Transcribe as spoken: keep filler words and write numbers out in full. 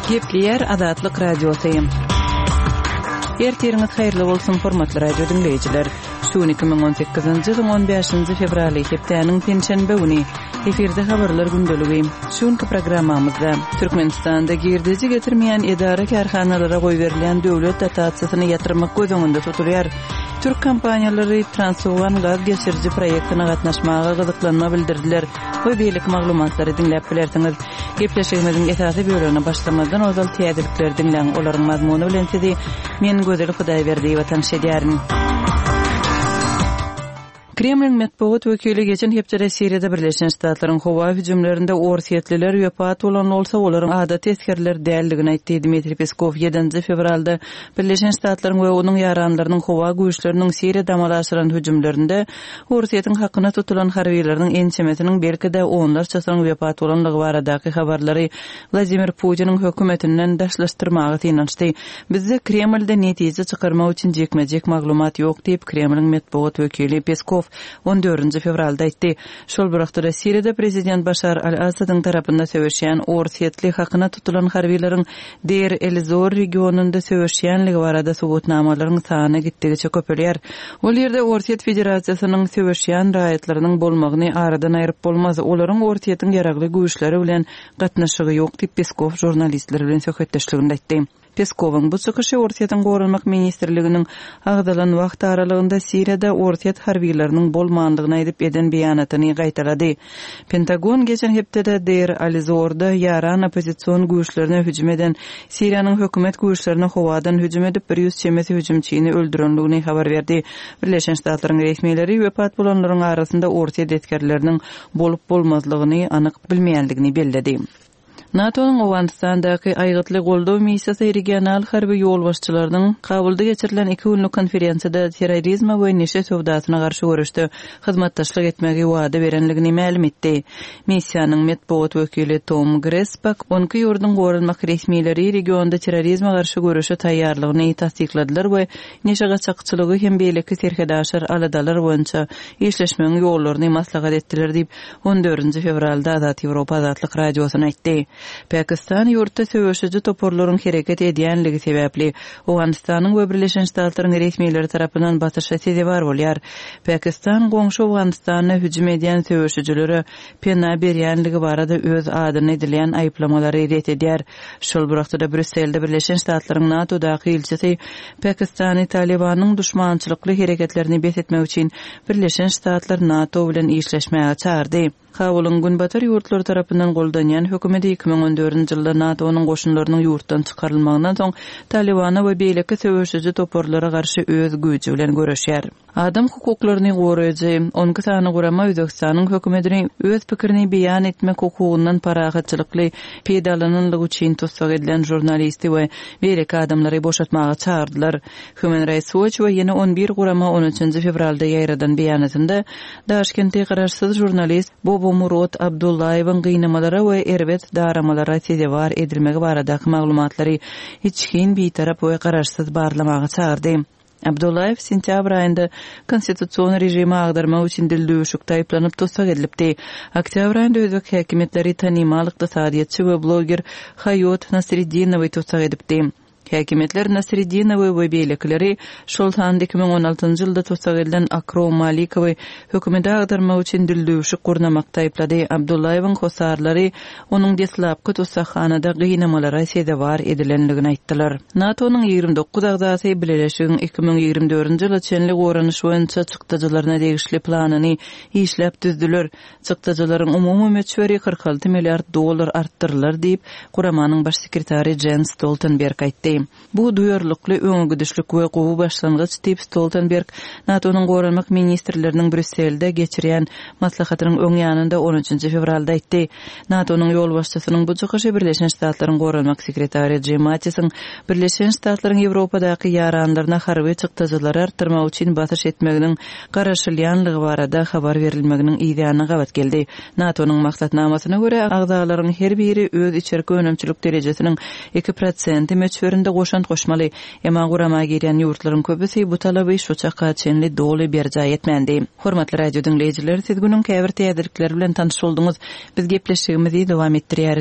Gepleyer Azatlyk Radiosyny. Ertiriniz hayrly bolsun hormatly radio dinleyijiler. Şu iki bin on sekizinji ýylyň on beşinji fevraly hepdeniň penşenbe güni efirde habarlar gündöligi. Şuňky programmamyzda Türkmenistanda girdiji getirmeýän edara karhanalara goý berilen döwlet dotatsiýasyny ýatyrmak gözüňünde tutulýar. Türk kompaniýalary Transowan gaz geçirji proýektyna gatnaşmaga gyzyklanma bildirdiler. Bu beýlik maglumatlary dinläp bilersiňiz. Gepleşigimiziň esasy bölümine başlamadan ozal täzelikler dinleň. Olaryň mazmuny bilen sizi men Gözel Hudaýberdi we tanış edýärin. Kremlin metbuat wekili geçen hepde Siriýada Birleşen Ştatlaryň howa hüjümlerinde orsiýetliler ýöpat bolan bolsa olaryň adat eskerler däldigini aýtdy. Dmitri Peskov ýedinji fevralda Birleşen Ştatlaryň we onuň ýaranlarynyň howa güýçleriniň Siriýa damalaşyran hüjümlerinde orsiýetiň hakyna tutulan harbiýleriniň ençemesiniň belki-de onlarçasynyň ýöpat bolanlygy baradaky habarlary Vladimir Putiniň hökümetinden daşlaşdyrmagy synançdy. Bizde Kremlde netije çykarmak üçin jekmejek maglumat ýok diýip Kremlin metbuat wekili Peskov on dördünji fevralda aýtdy. Şol wagtda Siriýada prezident Başar al-Asadyň tarapynda söwüşýän orsiýetli hakyna tutulan harbiýleriň Deir el-Zor regionunda söwüşýänligi barada subutnamalaryň sany gitdigiçe köpelýär. Ol ýerde Orsiýet Federasiýasynyň söwüşýän raýatlarynyň bolmagyny aradan aýryp bolmaz. Olaryň orsiýetiň ýaragly güýçleri bilen gatnaşygy ýok diýip Peskov jurnalistler bilen söhbetdeşliginde aýtdy. Peskowyň bu çykyşy Orsiýetiň Goralmak ministrliginiň agdalan wagt aralygynda Siriýada orsiýet harbiýleriniň bolmandygyny aýdyp eden beýanatyny gaýtalady. Pentagon geçen hepde Deir el-Zorda ýaran opozisiýon güýçlerine hüjüm eden Siriýanyň hökümet güýçlerine howadan hüjüm edip bir ýüz çemesi hüjümçyny öldürenligini habar berdi. Birleşen Ştatlaryň resmiýetleri ýöpat bolanlaryň arasynda orsiýet etkerleriniň bolup bolmazlygyny anyk bilmeýänligini belledi. NATO'nun Awganistandaky aýgytly goldaw missiýasy regional harby ýolbaşçylarynyň Kabulda geçirilen iki günlük konferensiýada terrorizma we neşe sowdasyna garşy görüşde hyzmatdaşlyk etmegi wada berenligini ma'lum etdi. Missiýanyň metbuat wekili Tom Gressbach onky ýurdun goralmak resmiýetleri regionda terrorizma garşy görüşe taýýarlygyny tasdikladylar we neşe gaçakçylygy hem beýleki serkedaşlar aladalar boýunça işleşmeň ýollaryny maslahat etdiler diýip on dördünji fevralda Azat Ýewropa Azatlyk radiosyna aýtdy. Pakistan ýurtda söwüşüji toporlaryň hereket edýänligi sebäpli Awganistanyň we Birleşen Ştatlaryň resmiýetleri tarapyndan batyşa sezebar bolýar. Pakistan goňşy Awganistanyna hüjüm edýän söwüşçilere pena berýänligi barada öz adyny edilen aýplamalary ret edýär. Şol wagtda Brüsselde Birleşen Ştatlaryň NATO'daky elçisi Pakistany Talibanyň düşmançylykly hereketlerini besetmek üçin Birleşen Ştatlar NATO bilen işleşmäge çağırdy. Kabulun günbatar ýurtlar tarapyndan goldanýan hökümeti iki bin on dördünji ýylda NATO'nun goşunlarynyň ýurtdan çykarylmagyndan soň Talibana we beýleki söwüşçi toporlara garşy öz güýji bilen görüşýär. Adam hukuklaryny goraýjy onky sany gurama Özbekistanyň hökümetini öz pikirini beýan etmek hukugyndan paragatçylykly peýdalananlygy üçin tutsak edilen jurnalisti we beýleki adamlary boşatmaga çağırdylar. Human Rights Watch we ýene on bir gurama on üçinji fevralda ýaýradan beýanatynda Daşkentde garaşsyz jurnalist Bobo Murod Abdullayewiň gynamalara we erbet daramalara sezebar edilmegi baradaky maglumatlary hiç kim bitarap we garaşsyz barlamaga çağırdy. Abdullayew sentýabr aýynda konstitusiýon rejimi agdarmak üçin dildöwüşük taýplanyp tutsak edilipdi. Oktyabr aýynda özbek häkimetleri tanymal ykdysadyatçy we bloger Hayot Nasriddinowy tutsak edipdi. Häkimetler Nasriddinowy we beýlekleri şoltan iki bin on altynjy ýylda tutsak edilen Akrom Malikowy hökümete agdarmak üçin dildöwüşük gurnamak taýplady. Abdullayewiň hosarlary onuň deslapky tutsakhanada gynamalara sezebar edilenligini aýtdylar. NATO'nun ýygrimi dokuz agzasy Birleşigiň iki bin ýygrimi dördünji ýyly çenli goranyş boýunça çykdyjylaryna degişli planyny işläp düzdüler. Çykdyjylaryň umumy meçberi kırk alty milliard dollar artdyrylar diýip Guramanyň baş sekretary Jens Stoltenberg aýtdy. Bu duyarlykly öňügidişlik we gowy başlangyç diýip Stoltenberg NATO'nun goralmak ministrleriniň Brüsselde geçirýän maslahatynyň öň ýanynda on üçinji fevralda aýtdy. NATO'nun ýol başçysynyň bu çykyşy Birleşen Ştatlaryň goralmak sekretary Jim Mattisoň Birleşen Ştatlaryň Ýewropadaky ýaranlaryna harby çykdyjylary artdyrmak üçin batyş etmeginiň garaşylýanlygy barada habar berilmeginiň ýa-da gabat geldi. NATO'nun maksatnamasyna görä agzalaryň her biri öz içerki önemçilik derejesiniň iki prosent meçberinde goşan goşmaly. Ema gurama girýän ýurtlaryň köpüsi bu talaby şu çaka çenli doly berja etmendi. Hormatly radio dinleyijiler, siz günüň käbir täzelikleri bilen tanyş boldunuz. Biz gepleşigimizi dowam etdirýär.